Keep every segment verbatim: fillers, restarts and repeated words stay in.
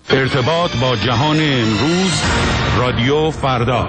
ارتباط با جهان امروز، رادیو فردا.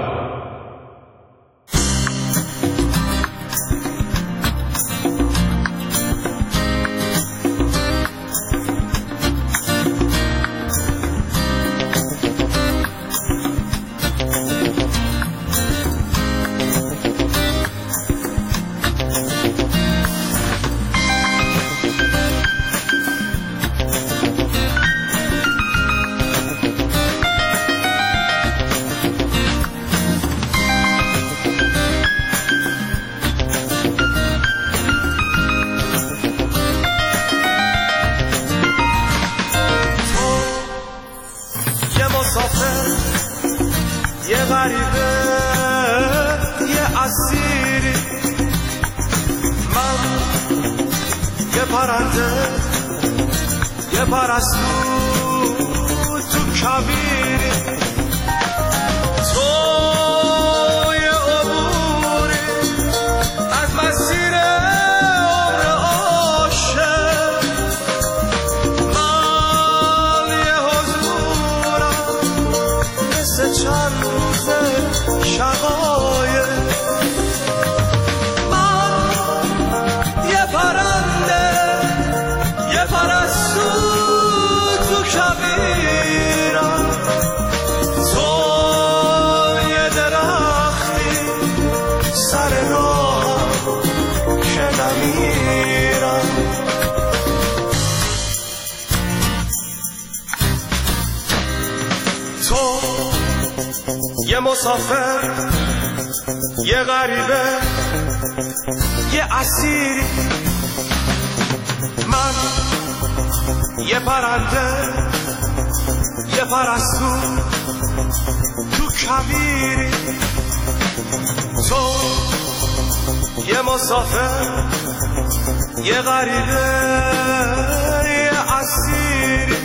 یه مسافر، یه غریبه، یه اسیری، من یه پرنده، یه پرستو تو کویری. تو یه مسافر، یه غریبه، یه اسیری.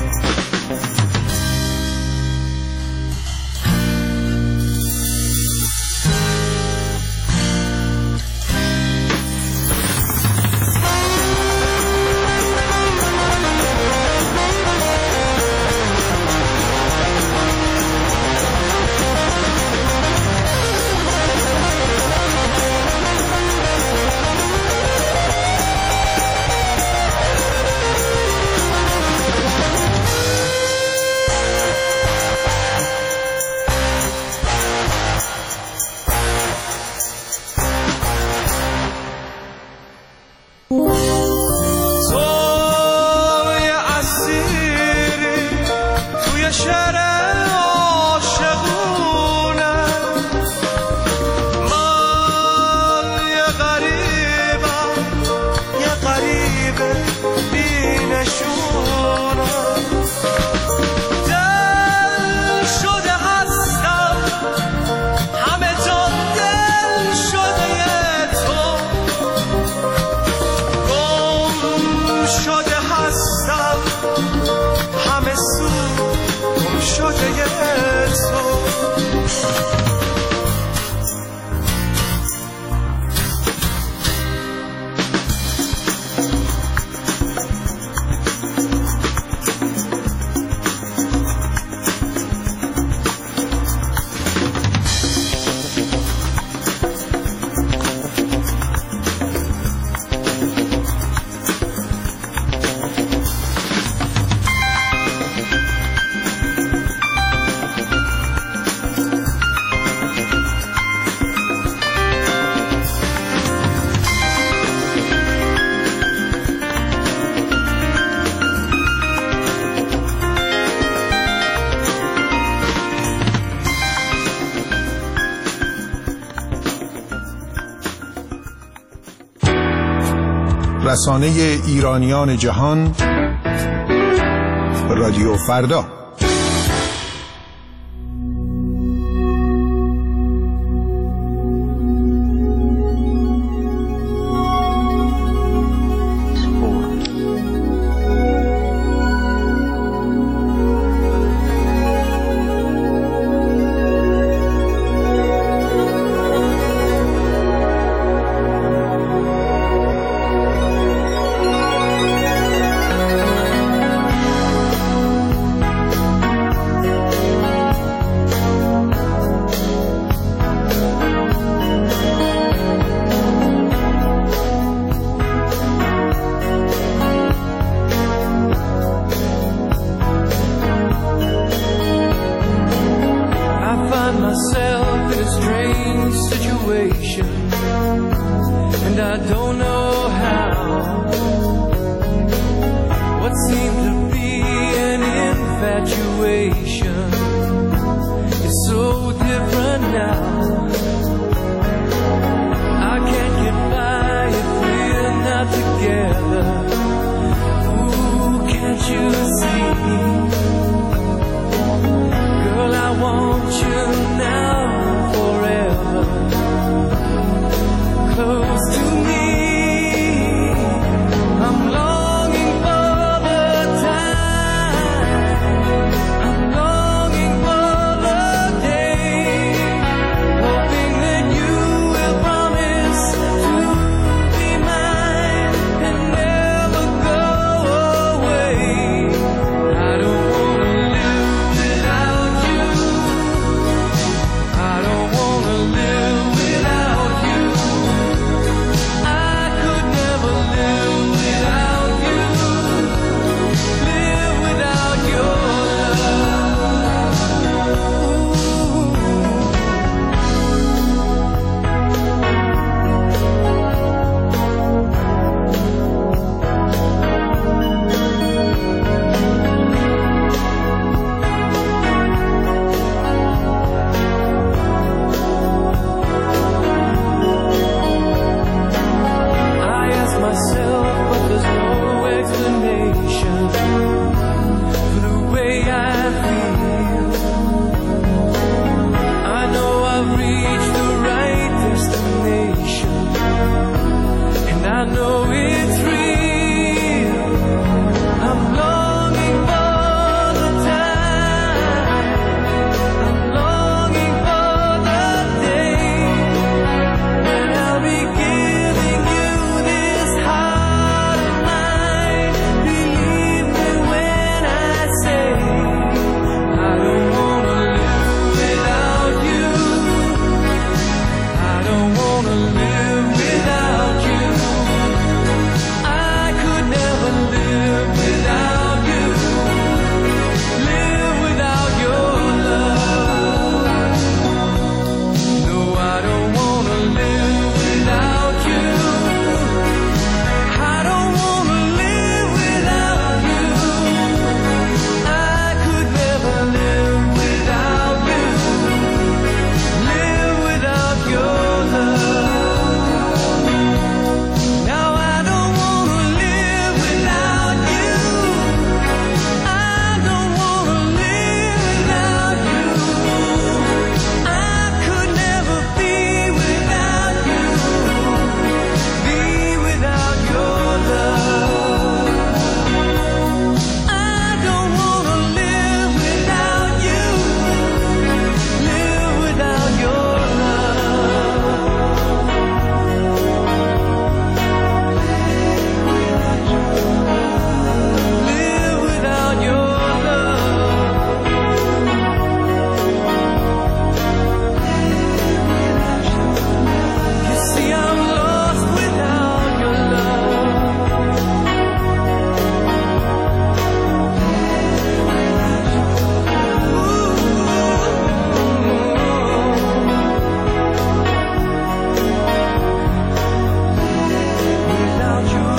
رسانه ایرانیان جهان، رادیو فردا. and I don't know how. What seemed to be an infatuation is so different now. I can't get by if we're not together. Ooh, can't you see? Girl, I want you now forever. Close to me. I'm longing for the time. I'm longing for the day. Hoping that you will promise to be mine and never go away. I don't wanna live without you. I don't wanna live without you. I could never live without you. Live without your I ask myself, but there's no explanation for the way I feel. I know I've reached the right destination, and I know it's real. I'm longing for the time. I'm longing for the day when I'll be giving you this heart of mine. Believe me when I say I don't wanna live without you. I don't wanna live without you. I could never live without you. Live without your love. No, I don't wanna live without you. I don't wanna live without you. I could never live without you. Live without your love. Now I don't wanna live without you. I don't wanna live without you. I could never be without you. Be without your love. I don't wanna live without you. Live without your love. Live without your love. You see, I'm lost without your without your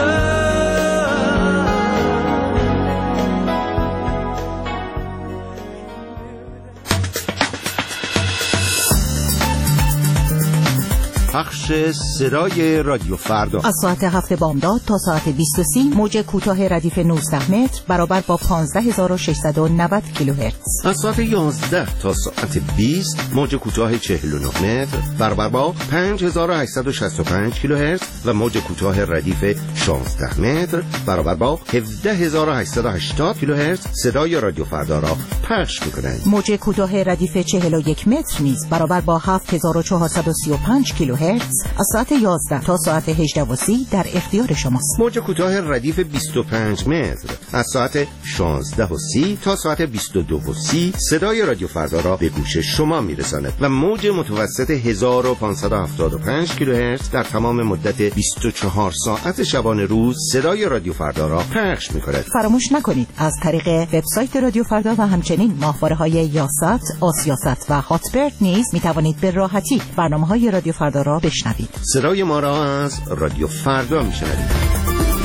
پخش صدای رادیو فردا از ساعت هفت بامداد تا ساعت بیست و سه موج کوتاه ردیف نوزده متر برابر با پانزده هزار و ششصد و نود کیلوهرتز. از ساعت یازده تا ساعت بیست موج کوتاه چهل و نه متر برابر با پنج هزار و هشتصد و شصت و پنج کیلوهرتز و موج کوتاه ردیف شانزده متر برابر با هفده هزار و هشتصد و هشتاد کیلوهرتز صدای رادیو فردا را پخش می‌کنند. موج کوتاه ردیف چهل و یک متر نیز برابر با هفت هزار و چهارصد و سی و پنج کیلوهرتز از ساعت یازده تا ساعت هجده و سی در اختیار شماست. موج کوتاه ردیف بیست و پنج متر از ساعت شانزده و سی تا ساعت بیست و دو و سی صدای رادیو فردا را به گوش شما میرساند و موج متوسط هزار و پانصد و هفتاد و پنج کیلوهرتز در تمام مدت بیست و چهار ساعت شبانه روز صدای رادیو فردا را پخش می‌کند. فراموش نکنید از طریق وبسایت رادیو فردا و همچنین ماهواره‌های یاست، آسیاست و هاتبرد نیز می‌توانید به راحتی برنامه‌های رادیو فردا را را بشنوید. صدای ما را از رادیو فردا میشنوید.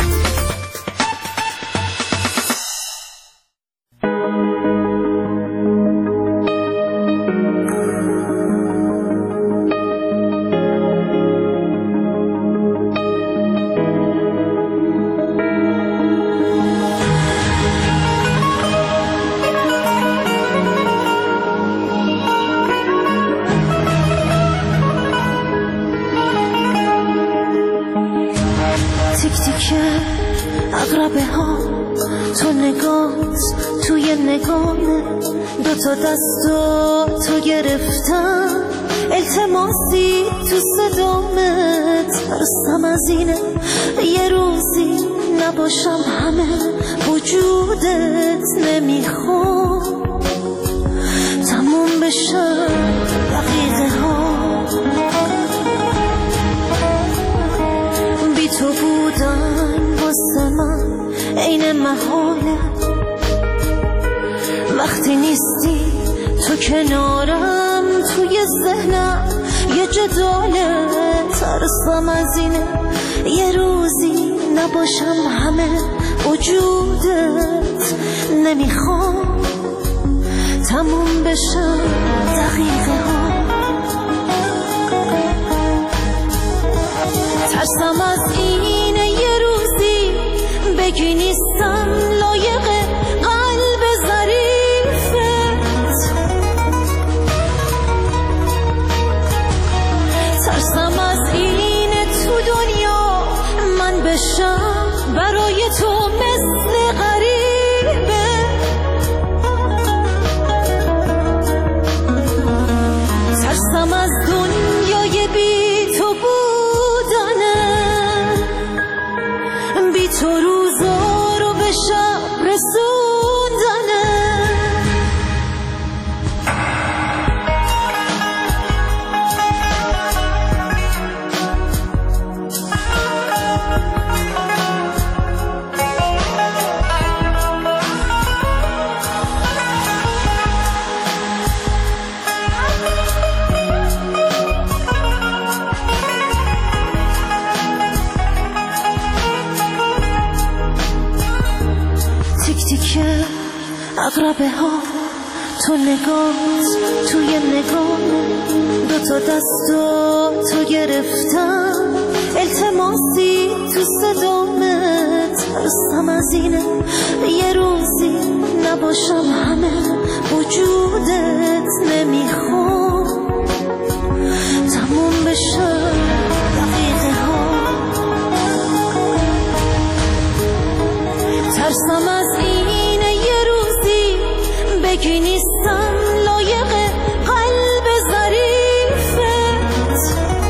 عقربه ها تو نگات توی نگامه، دوتا دستو تو گرفتم، التماسی تو صدامت. ترسم از اینه یه روزی نباشم همه وجودت، نمیخوام تموم بشم دقیقه ها بی تو بودن واسه من عین محاله. وقتی نیستی تو کنارم، توی ذهنم یه جداله. ترسم از اینه یه روزی نباشم همه وجودت، نمیخوام تموم بشم دقیقه ها. ترسم از اینه یه روزی بگی نیستم لایق قلب ظریفت. ترسم از اینه تو دنیا من بشم برای تو مثل غریبه. ترسم از دنیای بی تو بودنه، بی تو روزا رو به شب رسوندنه. عقربه ها تو نگات توی نگاه، دوتا دستو تو گرفتم، التماسی تو صدامت. ترسم از اینه یه روزی نباشم همه وجودت، نمیخوام تموم بشم دقیقه ها. ترسم از اینه یه روزی بگی نیستم لایق قلب ظریفت.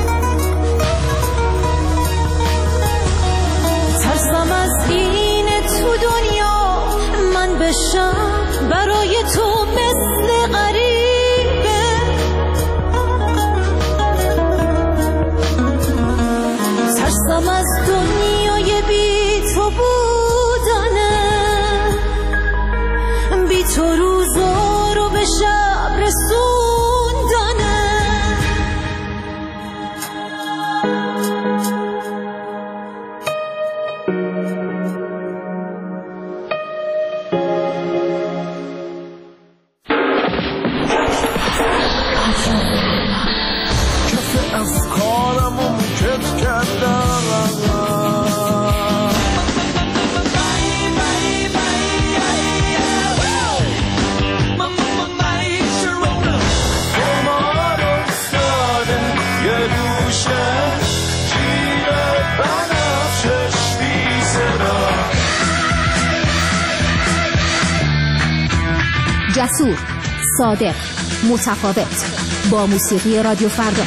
ترسم از اینه تو دنیا من بشم برای تو مثل غریبه. ترسم از دنیای بی تو بودنه، بی تو روزا رو به شب رسوندنه. کف افکارمو کت کردم، جسور، صادق، متفاوت، با موسیقی رادیو فردا.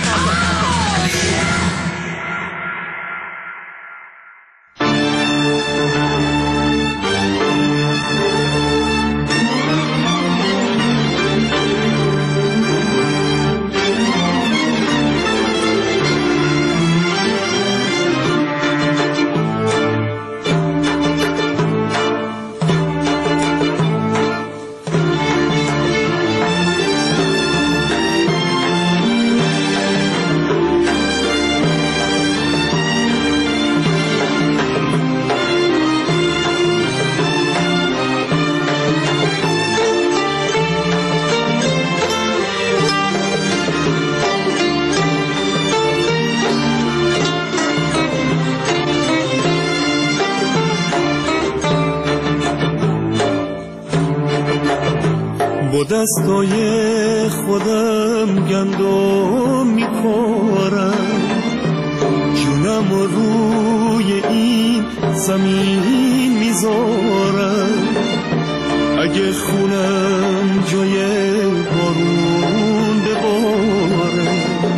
با دستای خودم گندم میکارم، جونم روی این زمین میذارم. اگه خونم جای بارون بباره،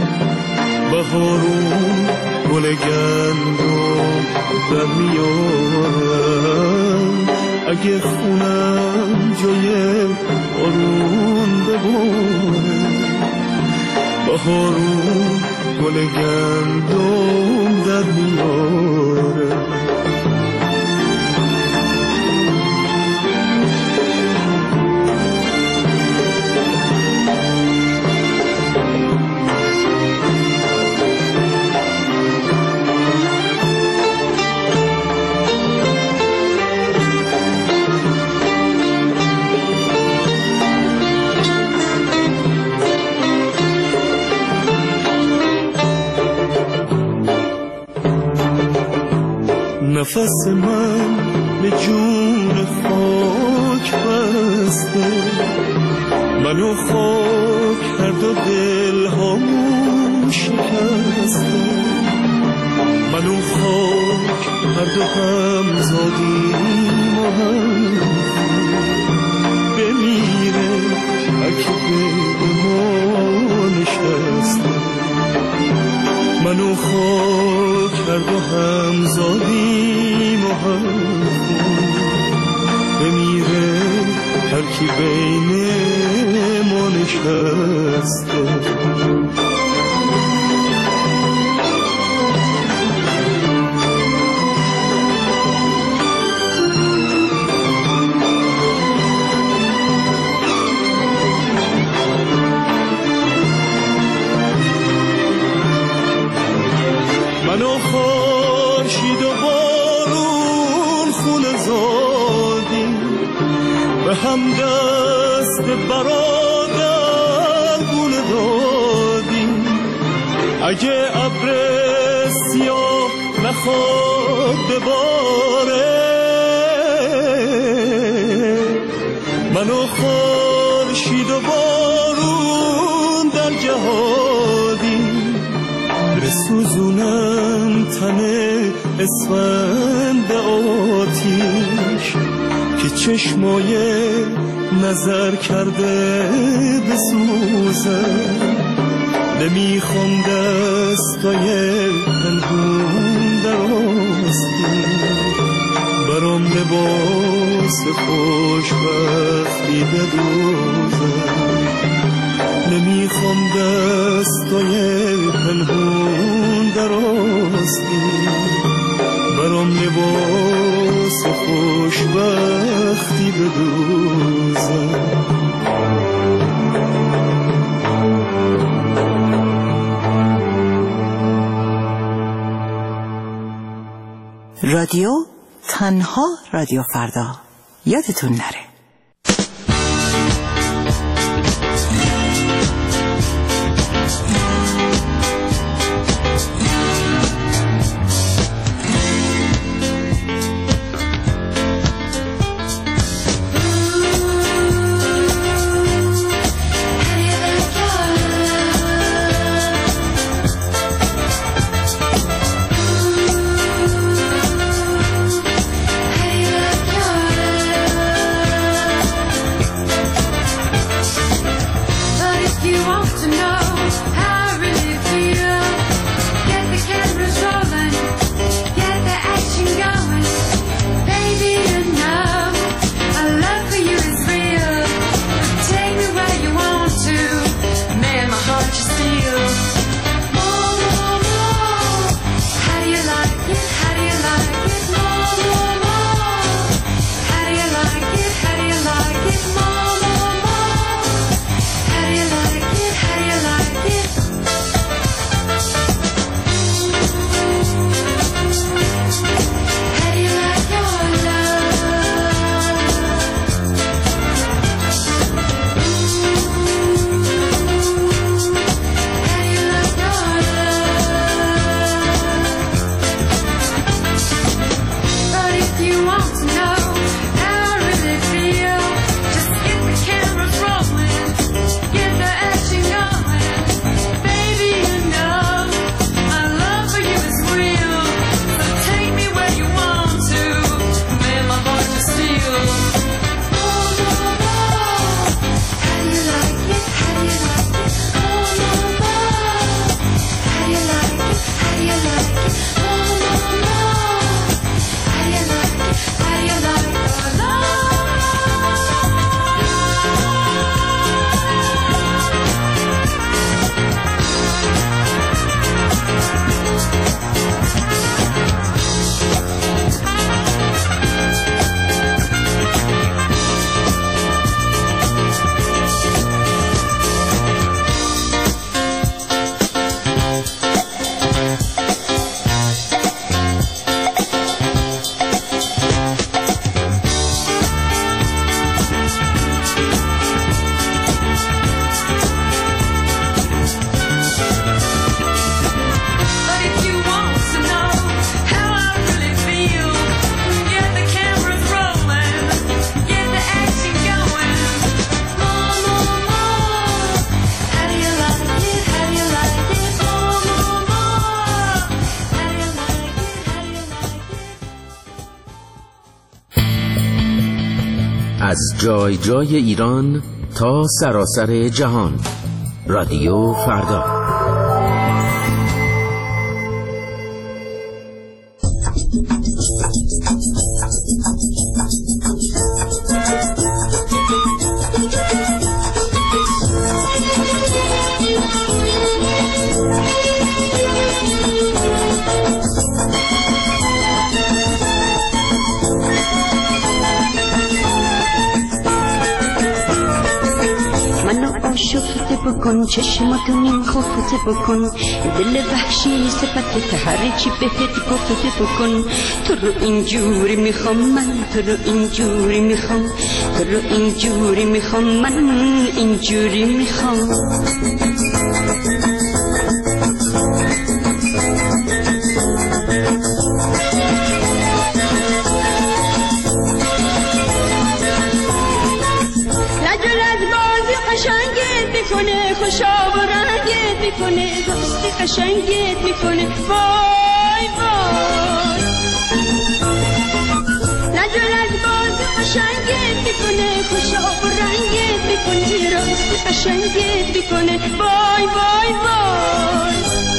بهارون گل گندم در میارم. اگه خونم جای بارون بباره، بهارون گل گندم در میاره. نفس من به جون خاک بسته، منو خاک هر دو دل هامون شکسته. منو خاک هر دو هم زادیم و هم بمیره اگه به ما نشسته. منو خاک هر دو هم زادیم و هم بمیره هر کی بین ما نشسته. منو خورشید و بارون خونه زادیم، به هم دست برادر گونه دادیم. اگه ابر سیاه نخواد بباره، منو خورشید و بارون در جهادیم. بسوزونم تنه اسفند آتیش که چشمای نظر کرده بسوزه. نمیخوام دستای پنهون در آستین، برام لباس خوشبختی بدوزه. نمیخوام دستای پنهون در آستین، برام لباس خوشبختی بدوزه. رادیو تنها رادیو فردا، یادتون نره. Hey, از جای جای ایران تا سراسر جهان. رادیو فردا. شفته بکن چشماتو نیم خفته بکن دل وحشی صفت هر چی بهت گفته بکن تو رو اینجوری میخوام من تو رو اینجوری میخوام تو رو اینجوری میخوام من اینجوری میخوام میکنه خوشا و رنگت میکنه دوستی قشنگت میکنه وای وای نجلت باز قشنگت میکنه خوشا و رنگت میکنه راستی قشنگت میکنه وای وای وای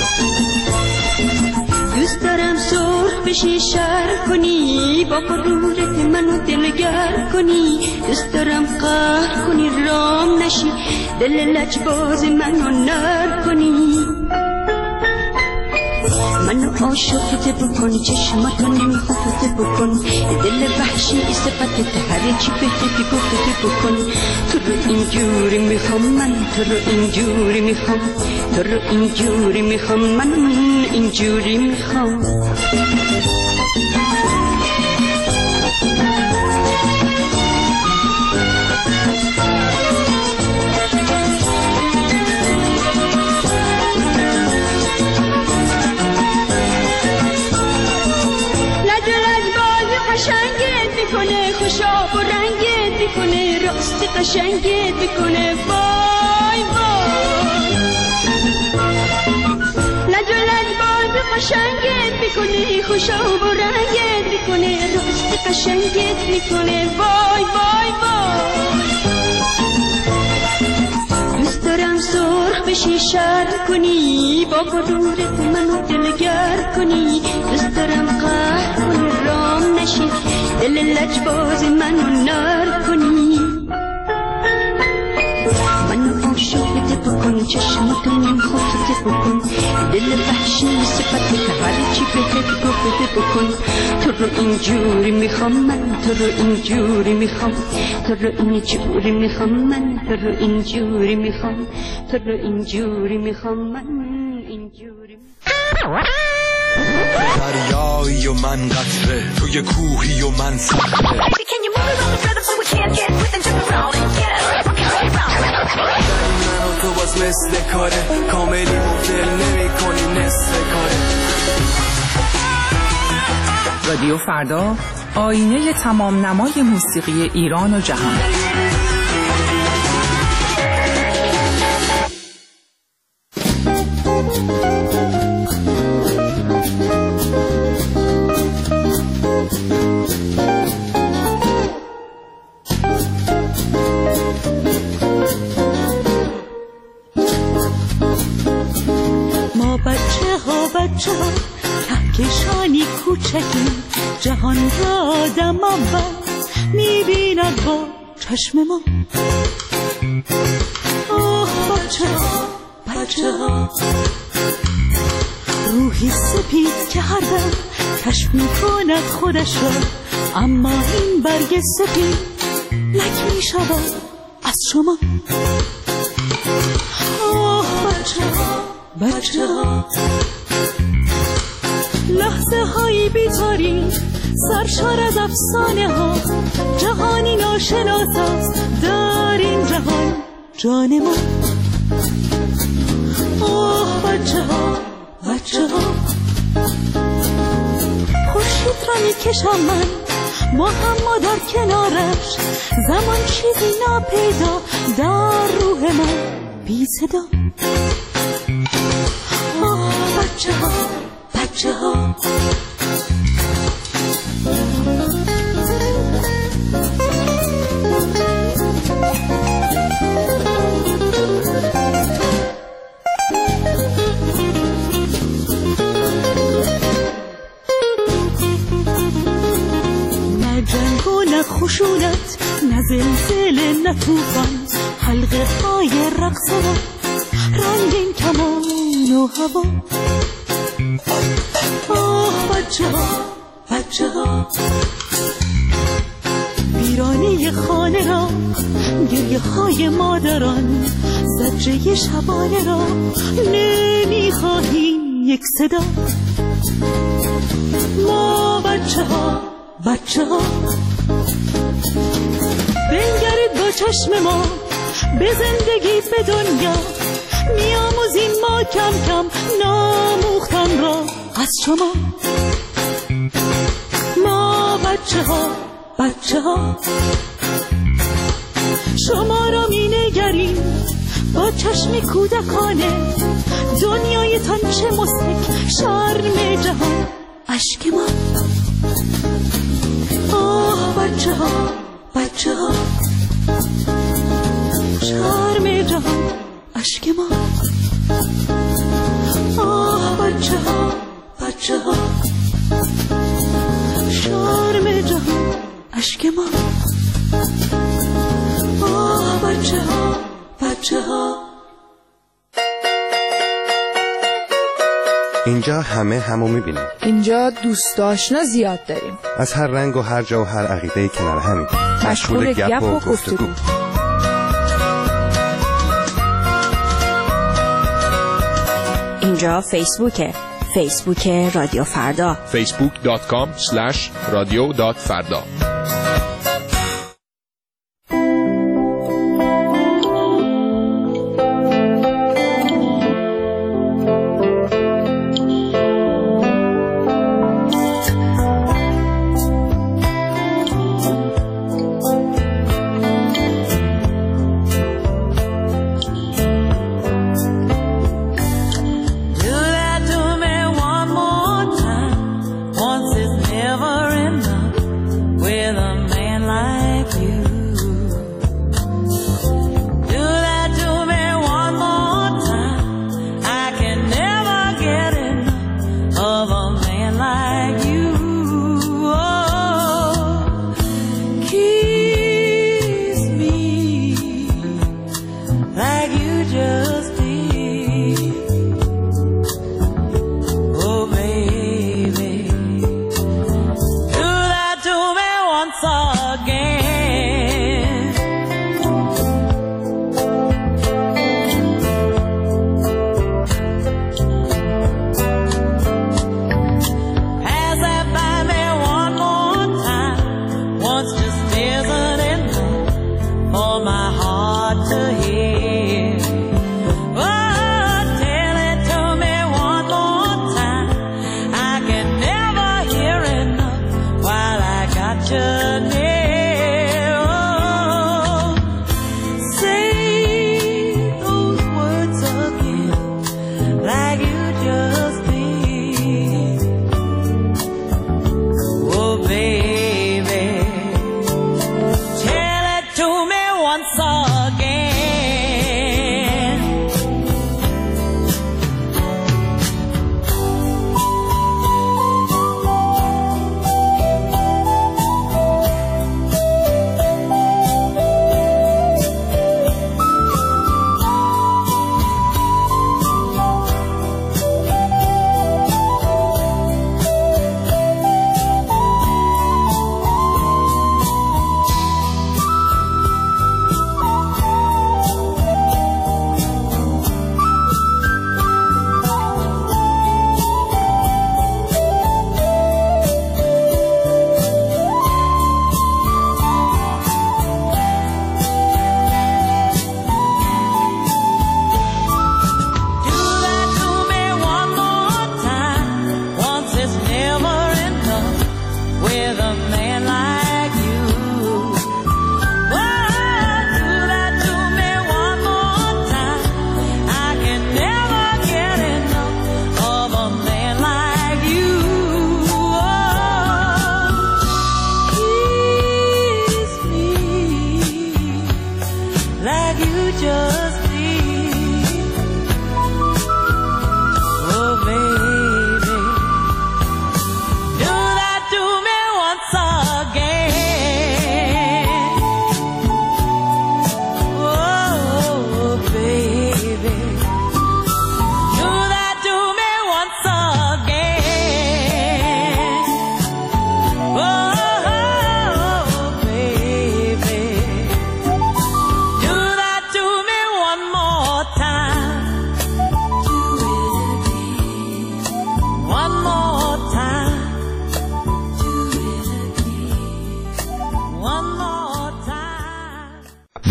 دوست دارم سرخ بشی شر کنی با غرورت منو دلگر کنی دوست دارم قهر کنی رام نشی دل لجباز منو نر کنی منو عاشقت بکن چشماتو نمیخوفت بکن دل وحشی صفت هر چی بهت گفته بکن تو رو اینجوری میخوام من تو رو اینجوری میخوام تو رو اینجوری میخوام من اینجوری میخوام خوشا و رنگت میکنه راستی قشنگت میکنه وای وای لجلج باز قشنگت میکنه خوشا و رنگت میکنه راستی قشنگت میکنه وای وای وای دوست دارم سرخ بشی شر کنی با غرورت منو دلگر کنی دوست دارم قهر کنی رام نشی دل لجباز منو نر کنی منو عاشقت بکن چشماتو نیم خفته بکن دل وحشی صفت هر چی بهت گفته بکن تو رو اینجوری میخوام من تو رو اینجوری میخوام تو رو اینجوری میخوام من تو رو اینجوری میخوام تو رو اینجوری میخوام من اینجوری دریایی و من قطره توی کوهی و من صخره منو تو باز مثل کاره کاملی مفدل نمی کنی نصف کاره رادیو فردا، آینه تمام نمای موسیقی ایران و جهان. ما بچه ها بچه ها کهکشانی کوچکی جهان را آدم اول میبیند با چشم ما. آه بچه ها بچه ها روحی سپید که هر دم کشف میکند خودش را، اما این برگ سپید لک میشود از شما. آه بچه ها بچه ها لحظه هایی بی‌تاریخ سرشار از افسانه ها، جهانی ناشناس است در این جهان جان ما. آه بچه ها بچه ها خورشید را میکشم من با هم ما در کنارش، زمان چیزی ناپیدا در روح من بی صدا. آه بچه ها بچه ها دل نتوفان، حلقه های رقص و رنگین کمان و هوا. آه بچه ها بچه ها، ویرانی خانه را، گریه های مادران، زجه شبانه را نمیخواهیم یک صدا. ما بچه ها بچه ها، بنگرید با چشم ما به زندگی به دنیا، میاموزیم ما کم کم ناموختن را از شما. ما بچه ها بچه ها، شما را می نگریم با چشم کودکانه، دنیایتان چه مستک شرم جهان اشک ما. آه بچه ها بچه ها، شرم جهان اشک ما. آه بچه ها بچه ها، شرم جهان اشک ما. آه بچه ها بچه ها. اینجا همه همو میبینیم. اینجا دوست آشنا زیاد داریم، از هر رنگ و هر جا و هر عقیده کنار همین، مشغول گپ و گفتگو. اینجا فیسبوکه، فیسبوک رادیو فردا، فیسبوک دات کام اسلش رادیو دات فردا.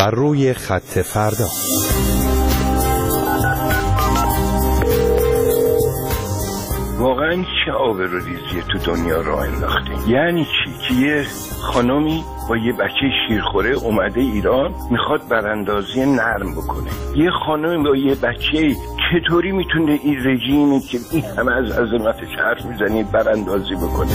بر روی خط فردا. واقعا چه آبروریزیه تو دنیا راه انداخته؟ یعنی چی؟ که یه خانمی با یه بچه شیرخوره اومده ایران میخواد براندازی نرم بکنه. یه خانم با یه بچه چطوری میتونه این رژیمی که این همه از عظمتش حرف میزنید براندازی بکنه؟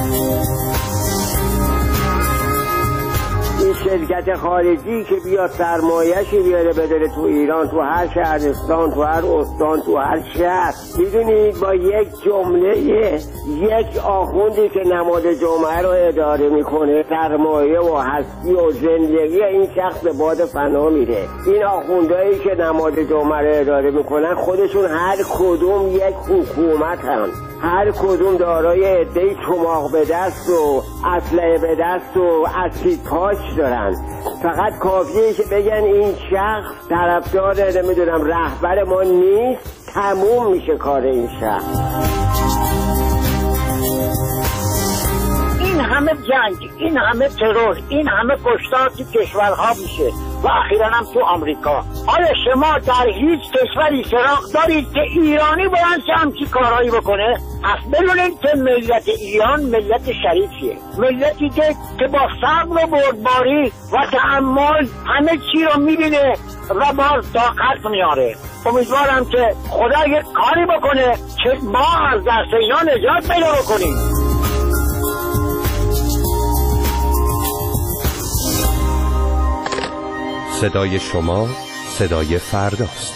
این شرکت خارجی که بیاد سرمایه‌شی بیاره بداره تو ایران، تو هر شهرستان، تو هر استان، تو هر شهر، میدونید با یک جمله یک آخوندی که نماد جامعه رو اداره میکنه سرمایه و هستی و زندگی این شخص به باد فنا میره. این آخوندهایی که نماد جامعه رو اداره میکنن خودشون هر کدوم یک حکومت هم، هر کدوم دارای عده‌ای چماق به دست و اسلحه به دست و اسید پاش دارن. فقط کافیه که بگن این شخص طرفدار نمیدونم رهبر ما نیست، تموم میشه کار این شخص. این همه جنگ، این همه ترور، این همه کشتار تو کشورها میشه و اخیراً هم تو آمریکا. آیا شما در هیچ کشوری سراغ دارید که ایرانی باید همچی کارهایی بکنه؟ پس بدونید که ملت ایران ملت شریفیه، ملتی که که با صبر و بردباری و تحمل همه چی رو میبینه و با طاقت میاره. امیدوارم که خدا یک کاری بکنه که ما از دست اینا نجات پیدا بکنیم. صدای شما صدای فرداست.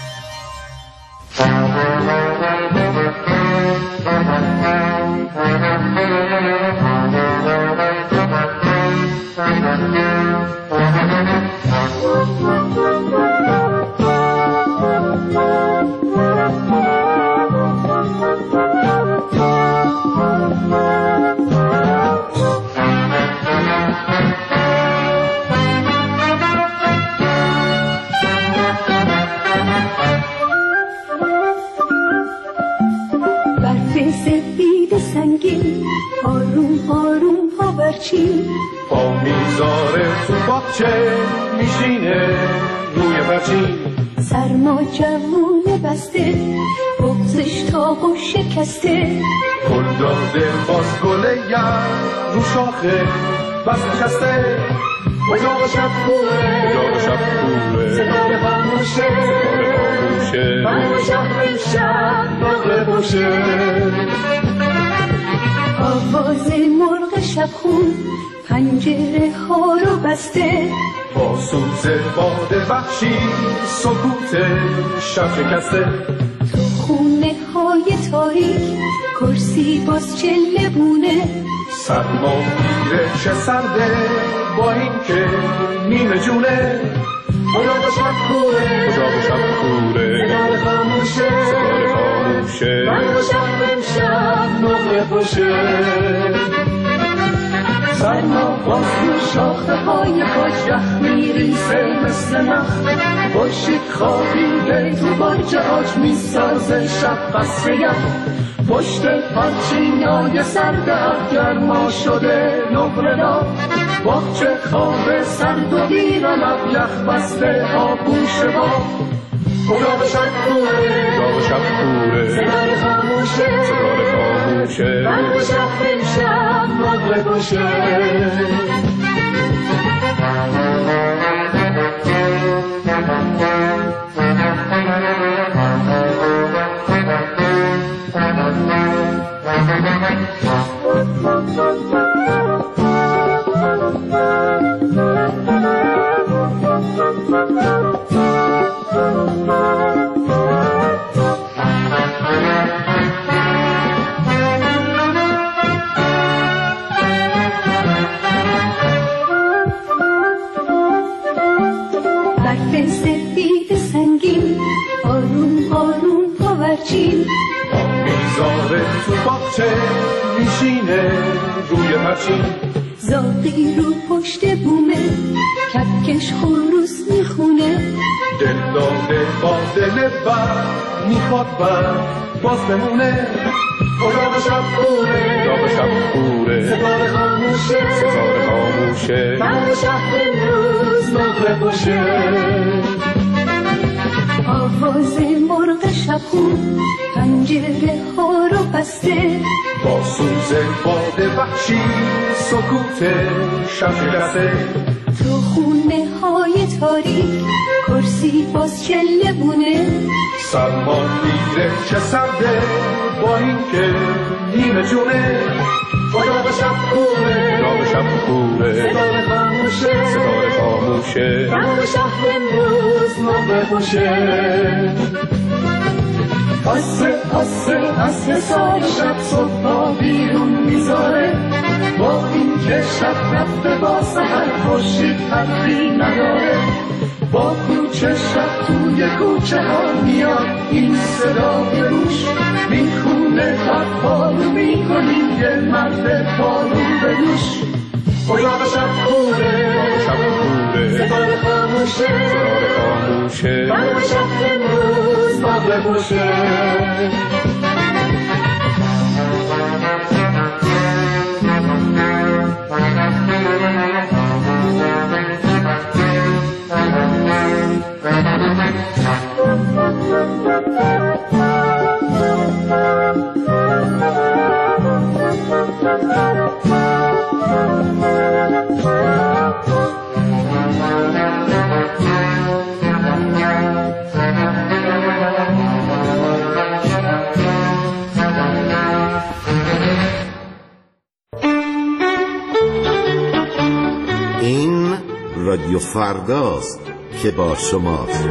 آروم آروم پاورچین با میزاره تو باغچه میشینه روی برچین. سرما جوونه بسته بغزش تاقو شکسته، گل داده باز گله یم رو شاخه بس نشسته. اجاق شب کوره اجاق شب کوره ستاره خاموشه ستاره خاموشه من و شهر امشب نقره باشه. آواز مرغ شبخون پنجره ها رو بسته، با سوز باد وحشی سکوت شب شکسته. تو خونه های تاریک کرسی باز چله بونه، سرما میره چه سرده با این که نیمه جونه. اجاق شب کوره اجاق شب کوره ستاره خاموشه ستاره خاموشه من و شهر امشب نقره باشه. سرما باز تو شاخه های کاج یخ میریزه مثل نخ، باشید خوابیده تو بارج آج میسازه شب قصر یخ. پشت پرچینای سرد گرما شده نقره دار، باغچه خواب سرد و دیرم اب یخ بسته آبوش با. اجاق شب کوره اجاق شب کوره ستاره خاموشه ستاره خاموشه من و شهر امشب نقره باشه. برف سفید سنگین آروم آروم پاورچین، میذاره تو باغچه میشینه روی پرچین. زاغی رو پشت بومه کپکش خروس میخونه، دل داده با دل بر میخواد بر باز بمونه. اتاق شب کوره اتاق شب کوره ستاره خاموشه ستاره خاموشه در شهر امروز نقره پوشه آواز مرغ شبخون پنجره ها رو بسته با سوز باد وحشی سکوت شب شکسته تو خونه های تاریک کرسی باز چله بونه سرما میره چه سرده با این که نیمه جونه اتاق شب کوره اتاق شب کوره ستاره خاموشه ستاره خاموشه در شهر امروز نقره پوشه آسه آسه آسه سال شب صبح با بیرون میذاره با این که شب رفته با سحر خورشید حرفی نداره با کوچه شب توی کوچه ها میاد این صدا به گوش میخونه حرف پالو میکنیم یه مرد پالو به دوش اتاق شب کوره شب کوره ستاره خاموشه ستاره خاموشه در شهر امروز نقره پوشه این رادیو فرداست که با شماست.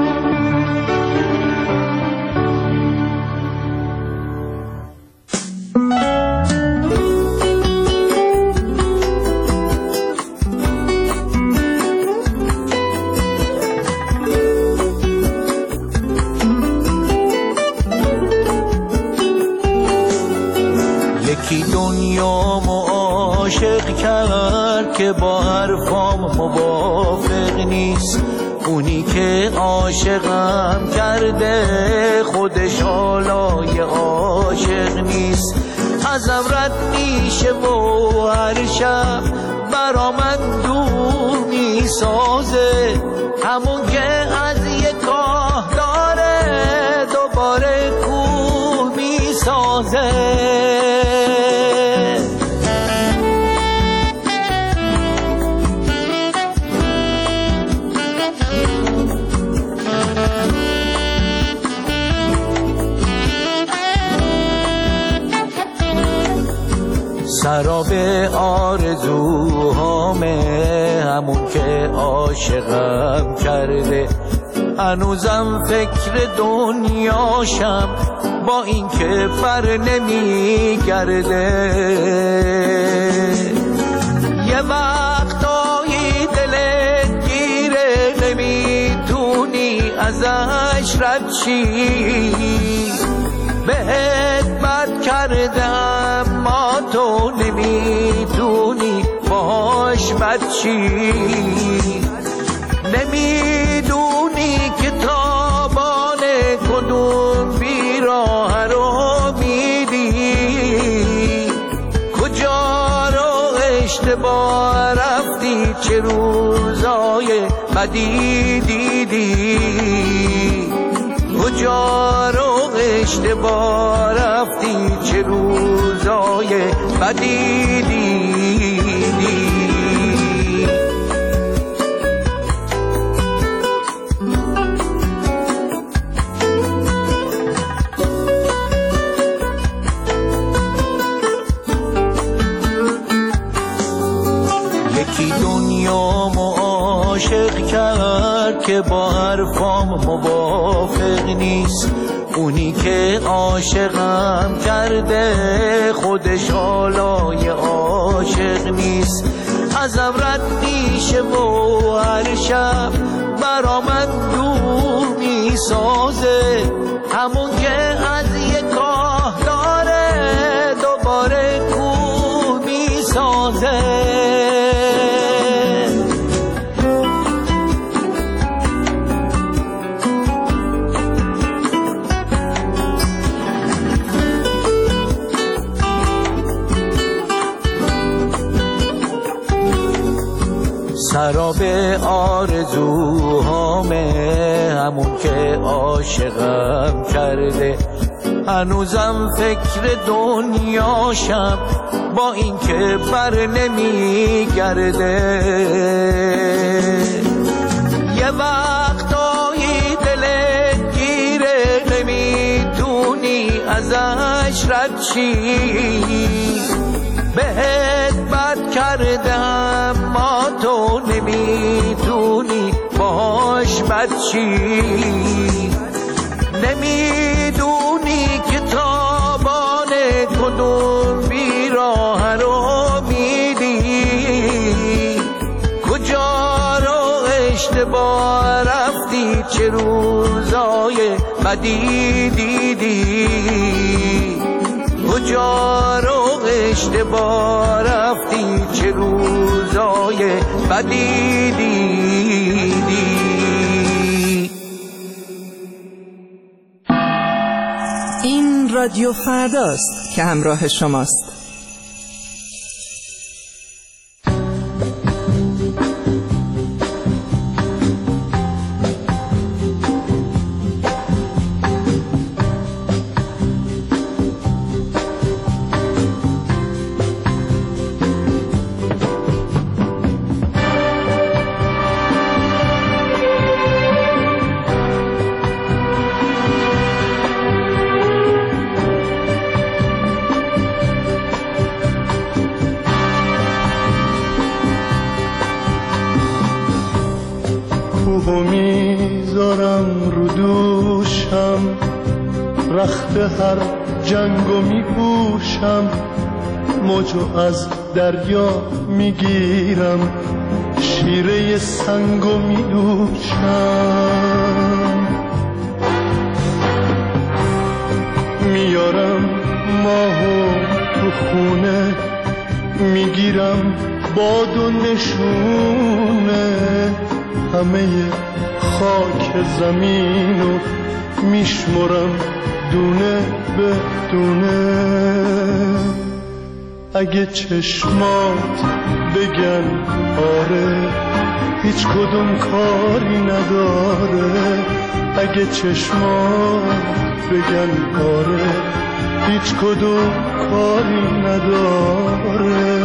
یکی دنیامو عاشق کرد که با حرفام موافق نیست، اونی که عاشقم کرده خودش حالای عاشق نیست. ازم رد میشه و هر شب برا من دور میسازه، همون که از یه کاه داره دوباره کوه میسازه. سراب آرزوهامه همون که عاشقم کرده، هنوزم فکر دنیاشم با این که بر نمی گرده. یه وقتایی دلت گیره نمیتونی ازش رد شی، بهت بد کرده اما تو نمیتونی باش بد چی. نمیدونی که تابان کدوم بیراه رو میدی، کجا رو اشتباه رفتی، چه روزای بدی دیدی، کجا رو اشتباه رفتی، چه روزای بدی دیدی. یکی دنیامو عاشق کرد که با حرفام موافق نیست، اونی که عاشقم کرده خودش حالای عاشق نیست. ازم رد میشه و هر شب برا من دور میسازه، همون که از یه کاه داره دوباره کوه میسازه. خراب آرزوهامه، همون که عاشقم کرده. هنوزم فکر دنیاشم با این که بر نمیگرده. یه وقتایی دلت گیره، نمیدونی ازش رد چی. بهت بد کرده اما تو نمیدونی باش بد چی. نمیدونی که تابان کدوم بیراه رو میدی، کجا رو اشتباه رفتی، چه روزای بدی دیدی. کجا رو اشتباه رفتی، چه روزای بدی دیدی. این رادیو فرداست که همراه شماست. کوهو میذارم رو دوشم، رخت هر جنگو میپوشم. موجو از دریا میگیرم، شیره سنگو میدوشم. میارم ماهو تو خونه، میگیرم باد و نشونه. همه خاک زمینو میشمرم دونه به دونه. اگه چشمات بگن آره، هیچ کدوم کاری نداره. اگه چشمات بگن آره، هیچ کدوم کاری نداره.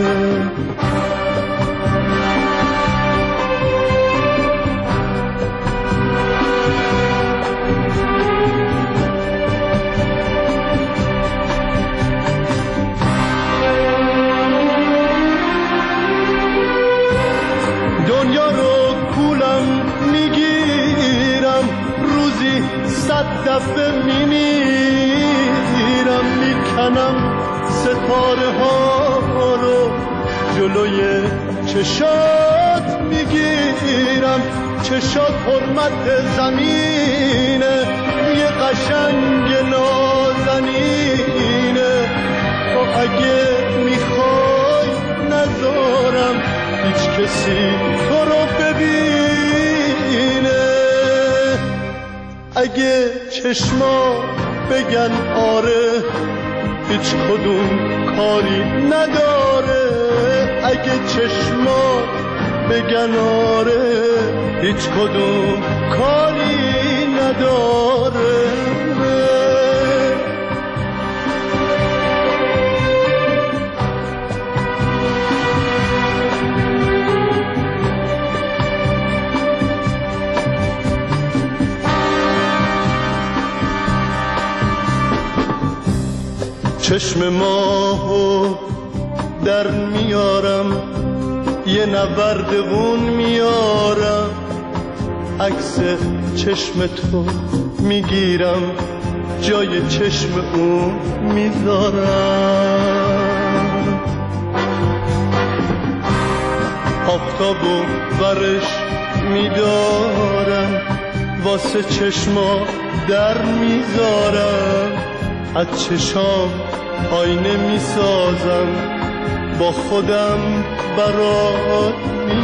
صد دفعه میمیرم، میکنم ستاره ها رو جلوی چشات میگیرم. چشات حرمت زمینه، یه قشنگ نازنینه. و اگه میخوای نذارم هیچ کسی تو رو ببینه. اگه چشما بگن آره، هیچ کدوم کاری نداره. اگه چشما بگن آره، هیچ کدوم کاری نداره. چشم ماهو در میارم، یه نوردون میارم. عکس چشم تو میگیرم، جای چشم اون میذارم. آفتابو برش میدارم، واسه چشما در میذارم. از چشام آینه میسازم، با خودم برات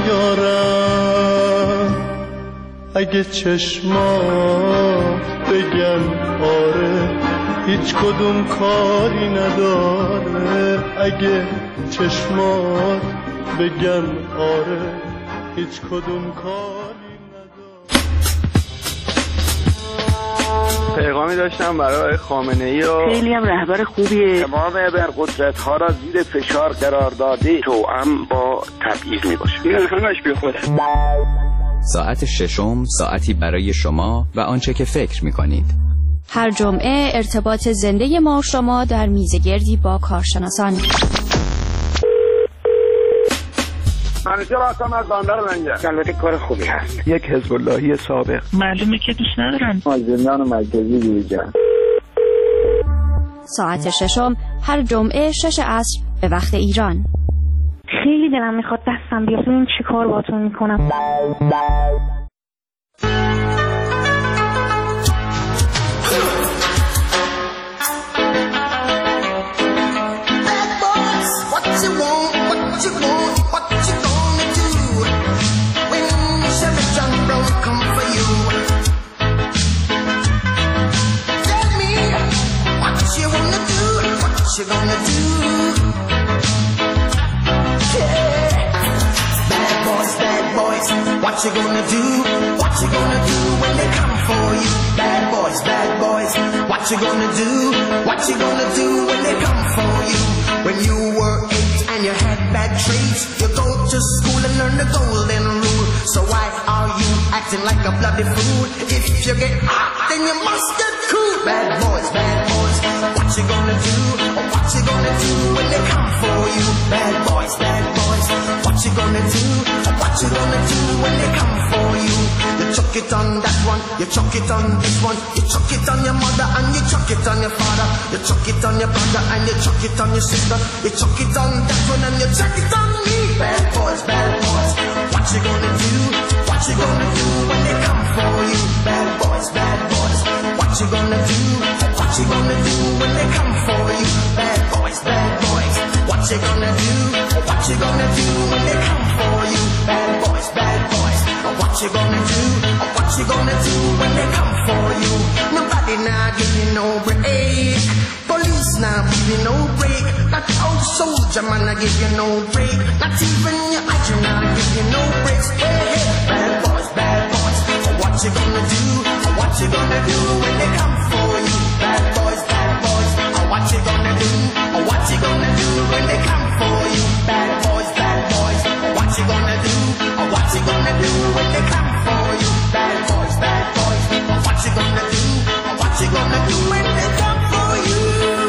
میارم. اگه چشمات بگن آره، هیچ کدوم کاری نداره. اگه چشمات بگن آره، هیچ کدوم کاری پیغامی داشتم برای خامنه ای و خیلی هم رهبر خوبیه. تمام ابرقدرت ها را زیر فشار قرار داده توأم با تبعیض می باشه. این همش بی خوده. ساعت ششم ساعتی برای شما و آنچه که فکر می کنید. هر جمعه ارتباط زنده ما و شما در میزگردی با کارشناسان. منیجر هستم از بندر لنگر. البته کار خوبی هست. یک حزب اللهی سابق. معلومه که دوست ندارن. از زندان مرکزی بیرون. ساعت ششم هر جمعه شش عصر به وقت ایران. خیلی دلم میخواد دستم بیاد ببینم چی کار باهاتون میکنم. You gonna do? Yeah. Bad boys, bad boys, what you gonna do? What you gonna do when they come for you? Bad boys, bad boys, what you gonna do? What you gonna do when they come for you? When you were eight and you had bad traits, you go to school and learn the golden rule. So why are you acting like a bloody fool? If you get hot, then you must get cool. Bad boys, bad boys, what you gonna do? What you gonna do when they come for you? Bad boys, bad boys, what you gonna do? What you gonna do when they come for you? You chuck it on that one, you chuck it on this one, you chuck it on your mother and you chuck it on your father, you chuck it on your brother and you chuck it on your sister, you chuck it on that one and you chuck it on me. Bad boys, bad boys, what you gonna do? What you gonna do when they come for you? Bad boys, bad boys, what you gonna do? What you gonna do when they come for you? Bad boys, bad boys, what you gonna do? What you gonna do when they come for you? Bad boys, bad boys, what you gonna do? What you gonna do when they come for you? Nobody now give you no break. Police now give you no break. That old soldier man I give you no break. Not even your agent now give you no breaks. Hey, hey, bad boys, bad boys, what you gonna do? What you gonna do when they come for you? Bad boys, bad boys, what you gonna do? What you gonna do when they come for you? Bad boys, bad boys, what you gonna do? What you gonna do when they come for you? Bad boys, bad boys, what you gonna do? What you gonna do when they come for you?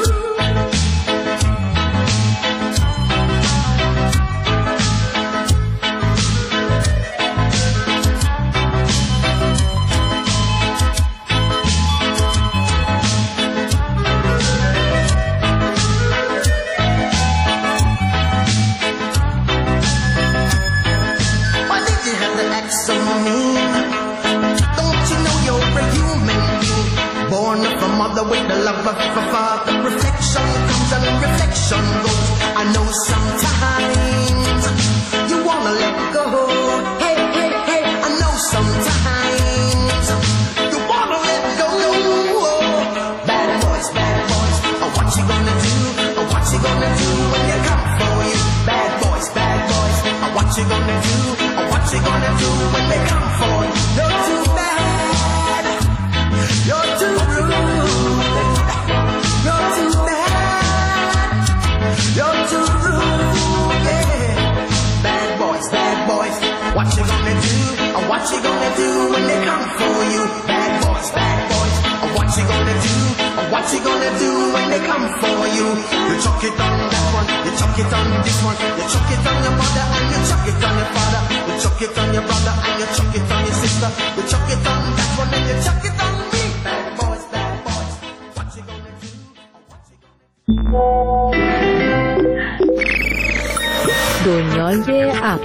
With the love of a father, reflection comes and reflection goes. I know sometimes you wanna let go. Hey, hey, hey, I know sometimes you wanna let go. Bad boys, bad boys, what you gonna do? What you gonna do when they come for you? Bad boys, bad boys, what you gonna do? What you gonna do when they come for you? You're too bad, you're too rude. You're too bad, you're too rude, yeah. Bad boys, bad boys, what you gonna do? Or what you gonna do when they come for you? Bad boys, bad boys, or what you gonna do? Or what you gonna do when they come for you? You chuck it on that one, you chuck it on this one, you chuck it on your mother and you chuck it on your father, you chuck it on your brother and you chuck it on your sister, you chuck it on that one and you chuck it on me. Bad boys, bad boys, what you gonna do? دنیای اپ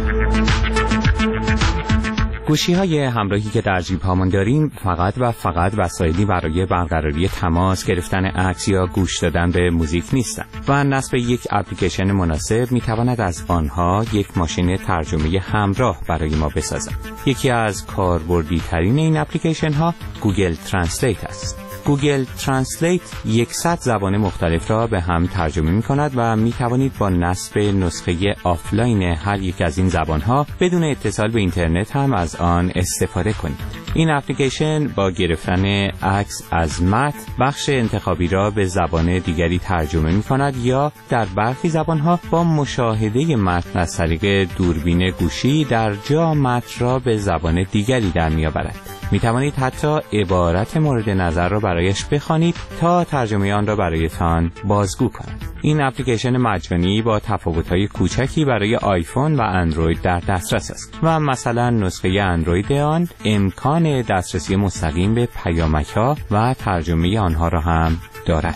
گوشی‌های همراهی که در جیب‌هامون داریم فقط و فقط وسایلی برای برقراری تماس، گرفتن عکس یا گوش دادن به موزیک نیستند و نصب یک اپلیکیشن مناسب می‌تواند از آنها یک ماشین ترجمه همراه برای ما بسازد. یکی از کاربردی‌ترین این اپلیکیشن‌ها گوگل ترنسلیت است. گوگل ترنسلیت صد زبان مختلف را به هم ترجمه می کند و می توانید با نصب نسخه آفلاین هر یک از این زبانها بدون اتصال به اینترنت هم از آن استفاده کنید. این اپلیکیشن با گرفتن عکس از متن بخش انتخابی را به زبان دیگری ترجمه می کند یا در برخی زبانها با مشاهده متن از طریق دوربین گوشی در جا متن را به زبان دیگری در می آورد. می توانید حتی عبارت مورد نظر را برایش بخوانید تا ترجمه آن را برایتان بازگو کند. این اپلیکیشن مجانی با تفاوت‌های کوچکی برای آیفون و اندروید در دسترس است و مثلا نسخه اندروید آن امکان دسترسی مستقیم به پیامک‌ها و ترجمه آنها را هم دارد.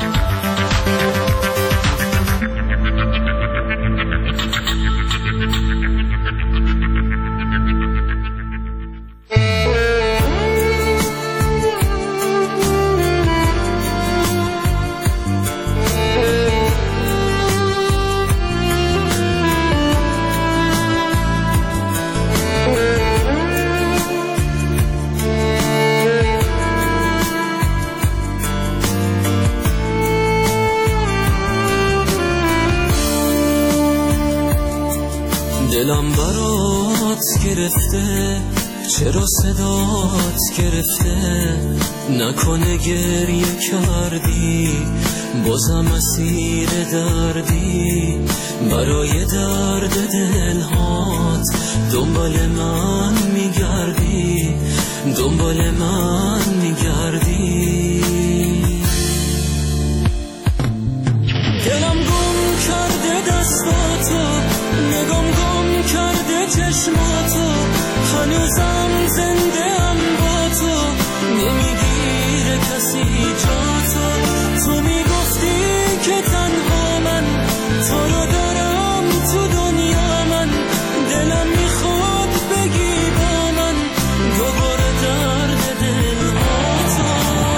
دلم برات گرفته، چرا صدات گرفته، نکنه گریه کردی بازم اسیر دردی، برای درد دلهات دنبال من میگردی، دنبال من میگردی. دلم گم کرده دستاتو، نگام گم کرده چشماتو، هنوزم زنده ام با تو، نمیگیره کسی جاتو. تو میگفتی که تنها من تو رو دارم تو دنیا، من دلم میخواد بگی با من دوباره درد دلهاتو.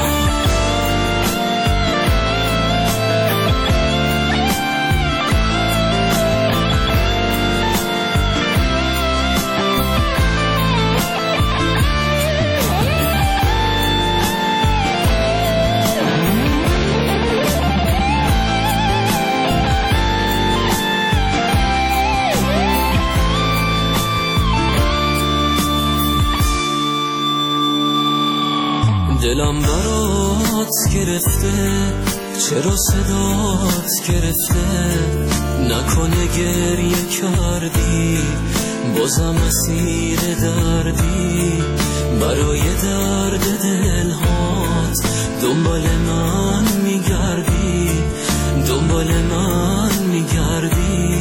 دلم برات گرفته، چرا صدات گرفته، نکنه گریه کردی بازم اسیر دردی، برای درد دلهات دنبال من میگردی، دنبال من میگردی.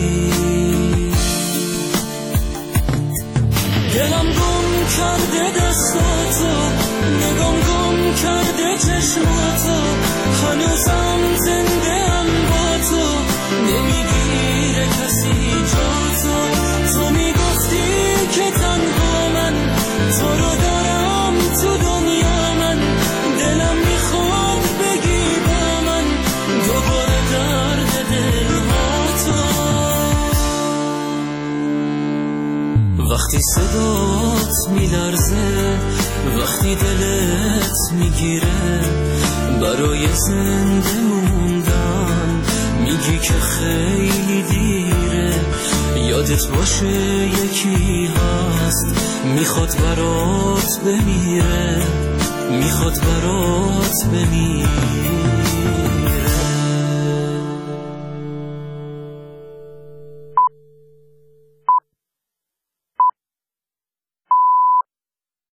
دلم گم کرده دستاتو، نگام گم کرده چشماتو، هنوزم زنده ام با تو، نمیگیره کسی جاتو. تو میگفتی که تنها من تو رو دارم تو دنیا، من دلم میخواد بگی با من دوباره درد دلهاتو. وقتی صدات میلرزه، وقتی دلت میگیره، برای زنده موندن میگی که خیلی دیره، یادت باشه یکی هست میخواد برات بمیره، میخواد برات بمیره.